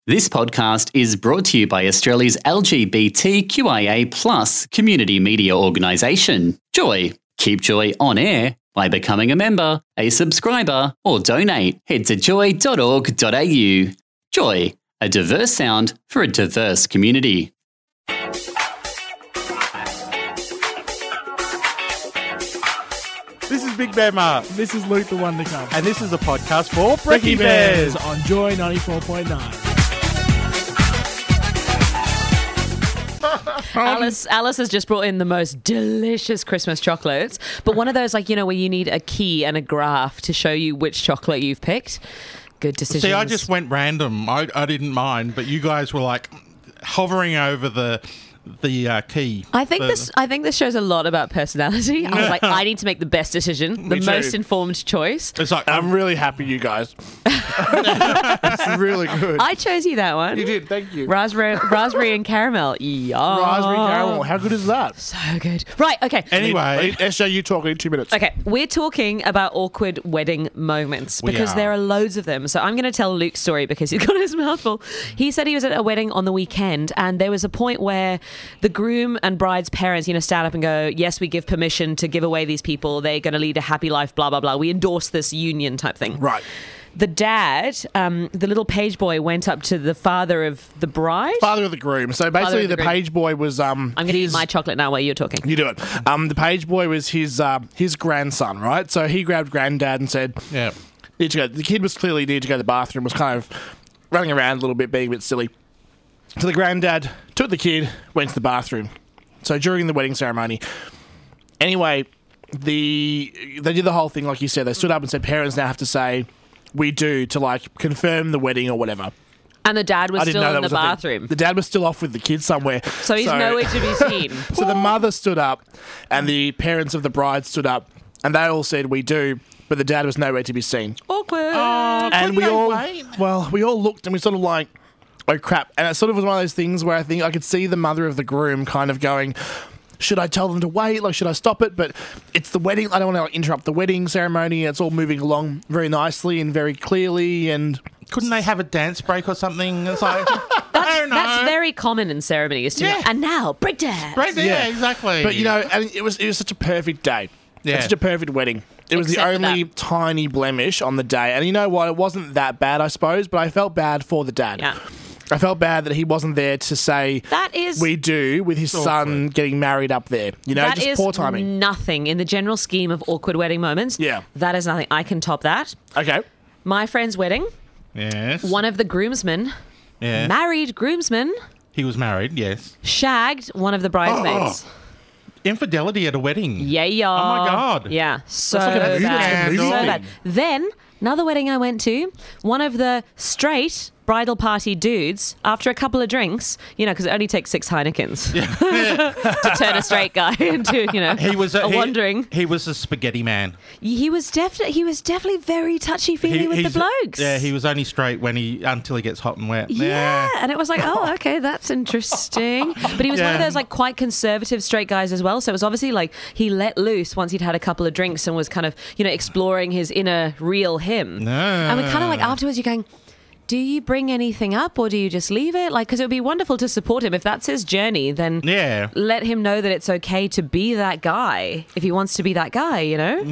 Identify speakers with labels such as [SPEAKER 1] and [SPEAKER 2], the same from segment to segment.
[SPEAKER 1] This podcast is brought to you by Australia's LGBTQIA+ community media organisation, Joy. Keep Joy on air by becoming a member, a subscriber, or donate. Head to joy.org.au. Joy, a diverse sound for a diverse community.
[SPEAKER 2] This is Big Bear Mark,
[SPEAKER 3] This is Luke the One to Come.
[SPEAKER 2] and this is a podcast for
[SPEAKER 3] Brekkie
[SPEAKER 2] Brekkie Bears.
[SPEAKER 3] on Joy 94.9.
[SPEAKER 4] Alice has just brought in the most delicious Christmas chocolates, but one of those, like, you know, where you need a key and a graph to show you which chocolate you've picked. Good decision.
[SPEAKER 2] See, I just went random. I didn't mind, but you guys were like hovering over the key.
[SPEAKER 4] I think this shows a lot about personality. I was like, I need to make the best decision, the
[SPEAKER 5] Me too.
[SPEAKER 4] most informed choice.
[SPEAKER 2] It's like
[SPEAKER 5] I'm really happy, you guys. It's really good.
[SPEAKER 4] I chose you that one.
[SPEAKER 5] You did, thank you.
[SPEAKER 4] Raspberry and caramel. Yeah.
[SPEAKER 5] Raspberry caramel. How good is that?
[SPEAKER 4] So good. Right, okay.
[SPEAKER 2] anyway.
[SPEAKER 5] SJ, you talking in 2 minutes.
[SPEAKER 4] Okay, we're talking about awkward wedding moments
[SPEAKER 2] We
[SPEAKER 4] because
[SPEAKER 2] are.
[SPEAKER 4] there are loads of them. So I'm going to tell Luke's story because he's got his mouth full. He said he was at a wedding on the weekend and there was a point where the groom and bride's parents, you know, stand up and go, yes, we give permission to give away these people. They're going to lead a happy life, blah, blah, blah. We endorse this union type thing.
[SPEAKER 5] Right.
[SPEAKER 4] The dad, the little page boy, went up to the father of the bride.
[SPEAKER 5] Father of the groom. So basically,
[SPEAKER 4] of the
[SPEAKER 5] the
[SPEAKER 4] groom.
[SPEAKER 5] page boy was
[SPEAKER 4] I'm going to eat my chocolate now while you're talking.
[SPEAKER 5] You do it. The page boy was his grandson, right? So he grabbed granddad and said,
[SPEAKER 2] yeah.
[SPEAKER 5] "Need to go." The kid was clearly needed to go to the bathroom. Was kind of running around a little bit, being a bit silly. So the granddad took the kid, went to the bathroom. So during the wedding ceremony, anyway, they did the whole thing like you said. They stood up and said, "Parents now have to say we do to like confirm the wedding or whatever."
[SPEAKER 4] And the dad was
[SPEAKER 5] I didn't
[SPEAKER 4] still
[SPEAKER 5] know
[SPEAKER 4] in
[SPEAKER 5] that
[SPEAKER 4] the
[SPEAKER 5] was a thing.
[SPEAKER 4] bathroom.
[SPEAKER 5] The dad was still off with the kid somewhere.
[SPEAKER 4] So he's nowhere to be seen.
[SPEAKER 5] So the mother stood up, and the parents of the bride stood up, and they all said, "We do," but the dad was nowhere to be seen.
[SPEAKER 4] Awkward.
[SPEAKER 5] And we all looked, and we sort of like, oh crap! And it sort of was one of those things where I think I could see the mother of the groom kind of going, should I tell them to wait? Like, should I stop it? But it's the wedding. I don't want to like, interrupt the wedding ceremony. It's all moving along very nicely and very clearly. And
[SPEAKER 2] Couldn't they have a dance break or something? It's like, I don't know.
[SPEAKER 4] That's very common in ceremonies too.
[SPEAKER 2] Yeah.
[SPEAKER 4] And now, breakdance.
[SPEAKER 2] Right, yeah, exactly.
[SPEAKER 5] But you know, and it was such a perfect day.
[SPEAKER 2] Yeah.
[SPEAKER 5] It's such a perfect wedding. It was the
[SPEAKER 4] Except for
[SPEAKER 5] only
[SPEAKER 4] that.
[SPEAKER 5] tiny blemish on the day. And you know what? It wasn't that bad, I suppose, but I felt bad for the dad.
[SPEAKER 4] Yeah.
[SPEAKER 5] I felt bad that he wasn't there to say
[SPEAKER 4] That is
[SPEAKER 5] we do with his son getting married up there. You know,
[SPEAKER 4] that
[SPEAKER 5] just
[SPEAKER 4] is
[SPEAKER 5] poor timing.
[SPEAKER 4] nothing in the general scheme of awkward wedding moments.
[SPEAKER 5] Yeah.
[SPEAKER 4] That is nothing. I can top that.
[SPEAKER 5] Okay.
[SPEAKER 4] My friend's wedding,
[SPEAKER 2] yes.
[SPEAKER 4] one of the groomsmen,
[SPEAKER 2] Yeah.
[SPEAKER 4] married groomsman,
[SPEAKER 2] He was married, yes.
[SPEAKER 4] shagged one of the bridesmaids.
[SPEAKER 2] Infidelity at a wedding.
[SPEAKER 4] Yeah, yeah.
[SPEAKER 2] Oh, my God.
[SPEAKER 4] Yeah, so
[SPEAKER 5] like a movie.
[SPEAKER 4] bad.
[SPEAKER 2] That's a
[SPEAKER 4] So
[SPEAKER 2] movie.
[SPEAKER 4] bad. Then, another wedding I went to, one of the straight bridal party dudes, after a couple of drinks, you know, because it only takes 6 Heinekens to turn a straight guy into, you know,
[SPEAKER 2] He was
[SPEAKER 4] a wandering.
[SPEAKER 2] He was a spaghetti man.
[SPEAKER 4] He was definitely very touchy-feely with the
[SPEAKER 2] he's-
[SPEAKER 4] blokes.
[SPEAKER 2] Yeah, he was only straight until he gets hot and wet.
[SPEAKER 4] Yeah, and it was like, oh, okay, that's interesting. But he was one of
[SPEAKER 2] Yeah.
[SPEAKER 4] those like quite conservative straight guys as well. So it was obviously like he let loose once he'd had a couple of drinks and was kind of, you know, exploring his inner real him. And we kind of like afterwards you're going, do you bring anything up or do you just leave it? Like, because it would be wonderful to support him. If that's his journey, then
[SPEAKER 2] Yeah.
[SPEAKER 4] let him know that it's okay to be that guy if he wants to be that guy, you know?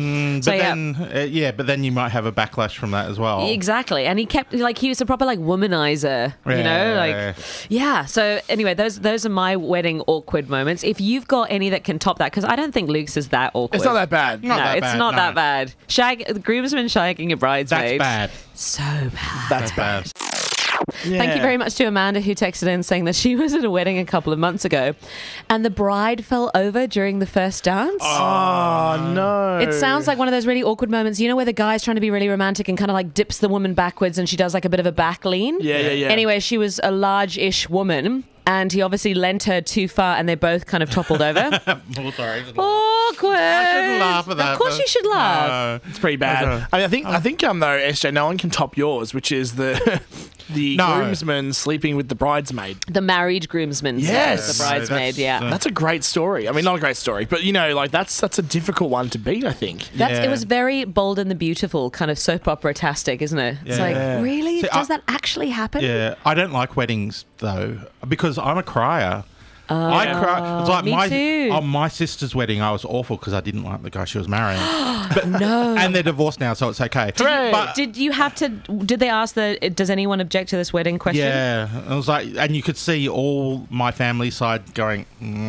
[SPEAKER 2] But then you might have a backlash from that as well.
[SPEAKER 4] Exactly. And he kept, like, he was a proper, like, womanizer, you know? Like, yeah. So, anyway, those are my wedding awkward moments. If you've got any that can top that, because I don't think Luke's is that awkward.
[SPEAKER 5] It's not that bad.
[SPEAKER 4] No,
[SPEAKER 2] that
[SPEAKER 4] it's
[SPEAKER 2] bad,
[SPEAKER 4] not
[SPEAKER 2] no.
[SPEAKER 4] that bad. The groomsman shagging a bridesmaid.
[SPEAKER 2] That's bad.
[SPEAKER 4] So bad.
[SPEAKER 5] That's bad.
[SPEAKER 4] Thank you very much to Amanda who texted in saying that she was at a wedding a couple of months ago and the bride fell over during the first dance.
[SPEAKER 5] Oh, no.
[SPEAKER 4] It sounds like one of those really awkward moments, you know, where the guy's trying to be really romantic and kind of like dips the woman backwards and she does like a bit of a back lean.
[SPEAKER 5] Yeah.
[SPEAKER 4] Anyway, she was a large-ish woman and he obviously leant her too far and they both kind of toppled over.
[SPEAKER 2] Oh, sorry.
[SPEAKER 4] Awkward.
[SPEAKER 2] I shouldn't laugh at that.
[SPEAKER 4] Of course
[SPEAKER 2] but-
[SPEAKER 4] you should laugh.
[SPEAKER 5] It's pretty bad. I think though, SJ, no one can top yours, which is the the
[SPEAKER 2] No.
[SPEAKER 5] groomsman sleeping with the bridesmaid.
[SPEAKER 4] The married groomsman.
[SPEAKER 5] Yes.
[SPEAKER 4] The bridesmaid, yeah.
[SPEAKER 5] That's a great story. I mean, not a great story, but that's a difficult one to beat, I think.
[SPEAKER 4] It was very Bold and the Beautiful, kind of soap opera-tastic, isn't it? It's like, really?
[SPEAKER 2] See,
[SPEAKER 4] Does that actually happen?
[SPEAKER 2] Yeah, I don't like weddings though because I'm a crier. I cry. It's like
[SPEAKER 4] me too.
[SPEAKER 2] on my sister's wedding, I was awful because I didn't like the guy she was marrying. But,
[SPEAKER 4] No.
[SPEAKER 2] and they're divorced now, so it's okay.
[SPEAKER 5] Hooray.
[SPEAKER 2] But
[SPEAKER 4] Did you have to? Did they ask does anyone object to this wedding question?
[SPEAKER 2] yeah, I was like, and you could see all my family side going.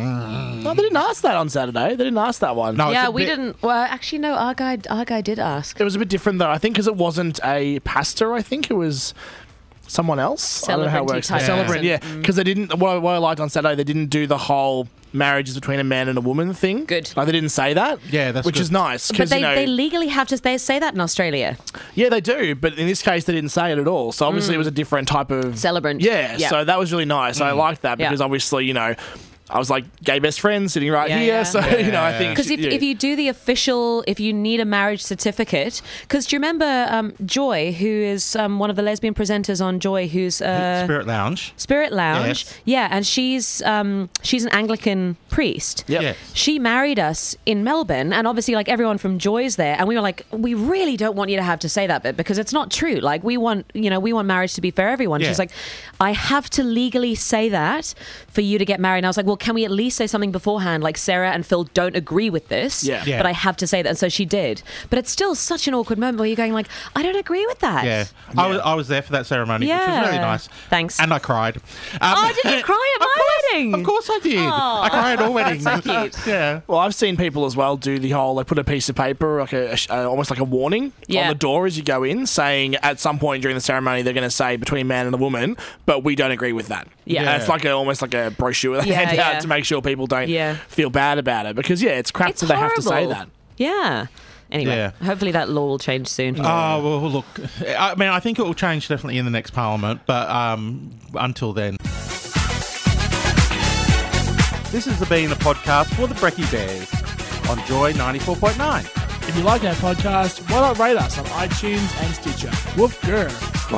[SPEAKER 5] No, they didn't ask that on Saturday. They didn't ask that one.
[SPEAKER 2] No, it's
[SPEAKER 4] Yeah,
[SPEAKER 2] a
[SPEAKER 4] we
[SPEAKER 2] bit-
[SPEAKER 4] didn't. Well, actually, no. Our guy did ask.
[SPEAKER 5] It was a bit different, though. I think because it wasn't a pastor. I think it was someone else. I don't know how it
[SPEAKER 4] Celebrant-y
[SPEAKER 5] works.
[SPEAKER 4] type
[SPEAKER 5] Celebrant,
[SPEAKER 4] person.
[SPEAKER 5] yeah. Because they didn't. What I liked on Saturday, they didn't do the whole marriages between a man and a woman thing.
[SPEAKER 4] Good.
[SPEAKER 5] Like they didn't say that.
[SPEAKER 2] Yeah, that's
[SPEAKER 5] which
[SPEAKER 2] good.
[SPEAKER 5] is nice.
[SPEAKER 4] But
[SPEAKER 5] 'cause,
[SPEAKER 4] they legally have to. They say that in Australia.
[SPEAKER 5] yeah, they do. But in this case, they didn't say it at all. So obviously, it was a different type of
[SPEAKER 4] Celebrant.
[SPEAKER 5] Yeah,
[SPEAKER 4] Yeah.
[SPEAKER 5] so that was really nice. I liked that
[SPEAKER 4] Yeah.
[SPEAKER 5] because obviously, I was like gay best friend sitting right
[SPEAKER 4] Yeah,
[SPEAKER 5] here.
[SPEAKER 4] yeah.
[SPEAKER 5] So, I think.
[SPEAKER 4] Because if you do the official, if you need a marriage certificate, because do you remember Joy, who is one of the lesbian presenters on Joy, who's
[SPEAKER 2] Spirit Lounge.
[SPEAKER 4] Spirit Lounge,
[SPEAKER 2] Yes.
[SPEAKER 4] yeah, and she's an Anglican priest.
[SPEAKER 5] Yep.
[SPEAKER 2] Yes.
[SPEAKER 4] She married us in Melbourne, and obviously, like everyone from Joy's there, and we were like, we really don't want you to have to say that bit because it's not true. Like we want marriage to be for everyone.
[SPEAKER 2] Yeah.
[SPEAKER 4] She's like, I have to legally say that for you to get married. And I was like, well, can we at least say something beforehand? Like Sarah and Phil don't agree with this,
[SPEAKER 5] Yeah.
[SPEAKER 2] Yeah.
[SPEAKER 4] but I have to say that, and so she did. But it's still such an awkward moment where you're going like, I don't agree with that.
[SPEAKER 2] Yeah, I was there for that ceremony, which was
[SPEAKER 4] Yeah.
[SPEAKER 2] really nice.
[SPEAKER 4] Thanks.
[SPEAKER 2] And I cried.
[SPEAKER 4] Oh, did you cry at my wedding?
[SPEAKER 2] Of course I did. I cried at all weddings.
[SPEAKER 4] so cute.
[SPEAKER 2] Yeah.
[SPEAKER 5] Well, I've seen people as well do the whole, they put a piece of paper, like almost like a warning
[SPEAKER 4] Yeah.
[SPEAKER 5] on the door as you go in, saying at some point during the ceremony they're going to say between man and a woman, but we don't agree with that.
[SPEAKER 4] Yeah.
[SPEAKER 5] And it's like almost like a brochure they
[SPEAKER 4] Yeah,
[SPEAKER 5] hand
[SPEAKER 4] yeah.
[SPEAKER 5] out to make sure people don't
[SPEAKER 4] Yeah.
[SPEAKER 5] feel bad about it. Because, it's crap
[SPEAKER 4] It's
[SPEAKER 5] that they have to say
[SPEAKER 4] horrible.
[SPEAKER 5] that.
[SPEAKER 4] Yeah. Anyway,
[SPEAKER 2] Yeah.
[SPEAKER 4] hopefully that law will change soon.
[SPEAKER 2] Oh, well, look, I mean, I think it will change definitely in the next parliament, but until then. This has been a podcast for the Brekkie Bears on Joy 94.9.
[SPEAKER 3] If you like our podcast, why not rate us on iTunes and Stitcher? Woof grr.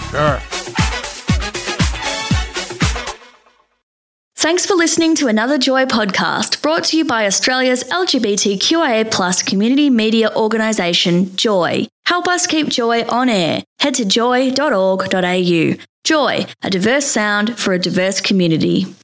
[SPEAKER 6] Thanks for listening to another Joy podcast brought to you by Australia's LGBTQIA+ community media organisation, Joy. Help us keep Joy on air. Head to joy.org.au. Joy, a diverse sound for a diverse community.